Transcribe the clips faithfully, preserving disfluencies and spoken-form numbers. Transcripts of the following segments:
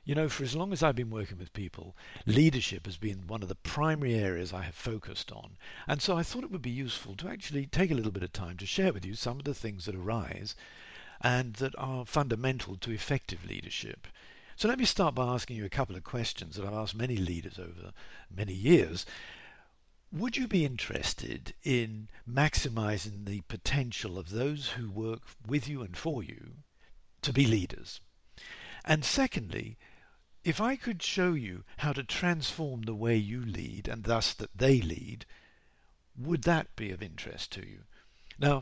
You know, for as long as I've been working with people, leadership has been one of the primary areas I have focused on. And so I thought it would be useful to actually take a little bit of time to share with you some of the things that arise and that are fundamental to effective leadership. So let me start by asking you a couple of questions that I've asked many leaders over many years. Would you be interested in maximizing the potential of those who work with you and for you to be leaders? And secondly, if I could show you how to transform the way you lead and thus that they lead, would that be of interest to you? Now,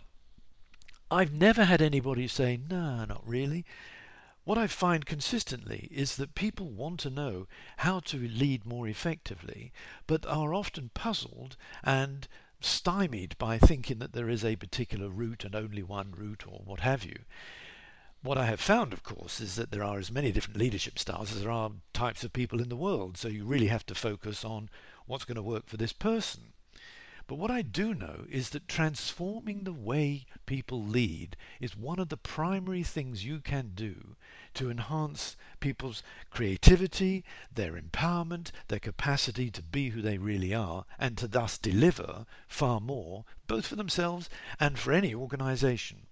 I've never had anybody say, no, not really. What I find consistently is that people want to know how to lead more effectively, but are often puzzled and stymied by thinking that there is a particular route and only one route or what have you. What I have found, of course, is that there are as many different leadership styles as there are types of people in the world, so you really have to focus on what's going to work for this person. But what I do know is that transforming the way people lead is one of the primary things you can do to enhance people's creativity, their empowerment, their capacity to be who they really are, and to thus deliver far more, both for themselves and for any organization.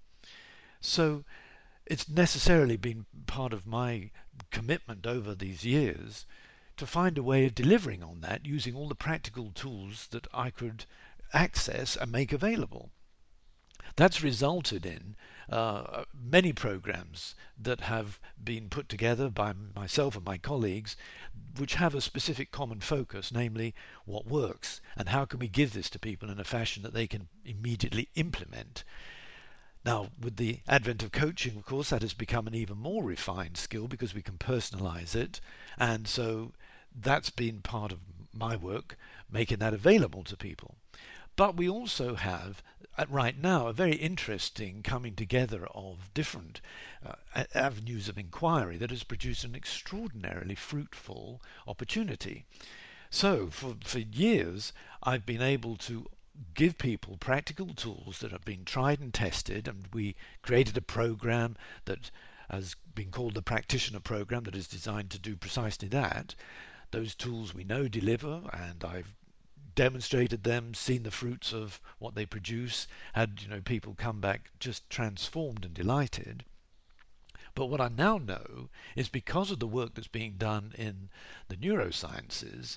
So it's necessarily been part of my commitment over these years to find a way of delivering on that using all the practical tools that I could access and make available. That's resulted in uh, many programs that have been put together by myself and my colleagues, which have a specific common focus, namely what works and how can we give this to people in a fashion that they can immediately implement. Now, with the advent of coaching, of course, that has become an even more refined skill because we can personalize it. And so that's been part of my work, making that available to people. But we also have, right now, a very interesting coming together of different uh, avenues of inquiry that has produced an extraordinarily fruitful opportunity. So, for, for years, I've been able to give people practical tools that have been tried and tested, and we created a program that has been called the Practitioner Program that is designed to do precisely that. Those tools we know deliver, and I've demonstrated them, seen the fruits of what they produce, had you know people come back just transformed and delighted. But what I now know is because of the work that's being done in the neurosciences,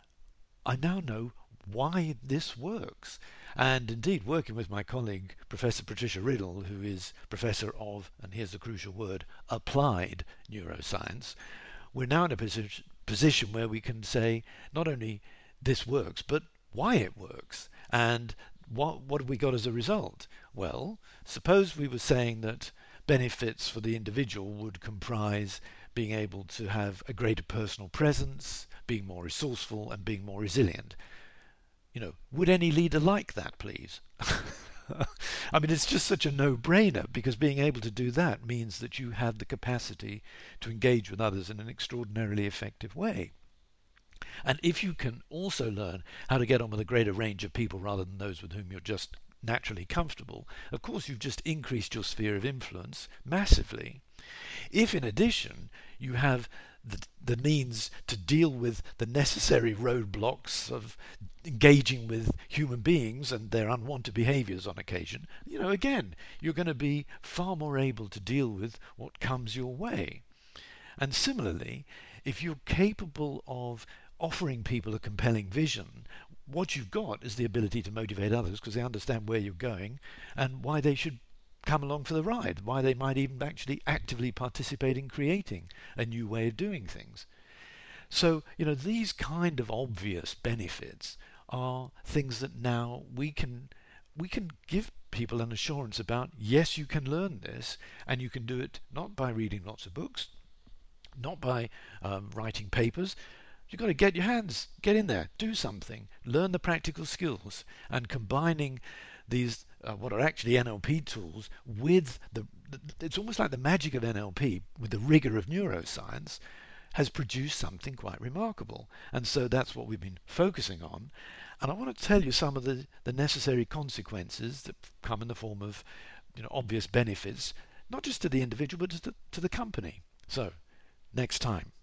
I now know why this works. And indeed, working with my colleague, Professor Patricia Riddle, who is Professor of, and here's the crucial word, applied neuroscience, we're now in a position, position where we can say not only this works, but why it works. And what, what have we got as a result? Well, suppose we were saying that benefits for the individual would comprise being able to have a greater personal presence, being more resourceful, and being more resilient. You know, would any leader like that, please? I mean, it's just such a no-brainer because being able to do that means that you have the capacity to engage with others in an extraordinarily effective way. And if you can also learn how to get on with a greater range of people rather than those with whom you're just naturally comfortable, of course you've just increased your sphere of influence massively. If in addition you have the, the means to deal with the necessary roadblocks of engaging with human beings and their unwanted behaviors on occasion, you know, again, you're going to be far more able to deal with what comes your way. And similarly, if you're capable of offering people a compelling vision, what you've got is the ability to motivate others because they understand where you're going and why they should come along for the ride, why they might even actually actively participate in creating a new way of doing things. So, you know, these kind of obvious benefits are things that now we can we can give people an assurance about. Yes, you can learn this, and you can do it not by reading lots of books, not by um, writing papers. You've got to get your hands, get in there, do something, learn the practical skills, and combining these, uh, what are actually N L P tools, with the, the, it's almost like the magic of N L P, with the rigor of neuroscience, has produced something quite remarkable. And so that's what we've been focusing on. And I want to tell you some of the, the necessary consequences that come in the form of you know, obvious benefits, not just to the individual, but to the, to the company. So, next time.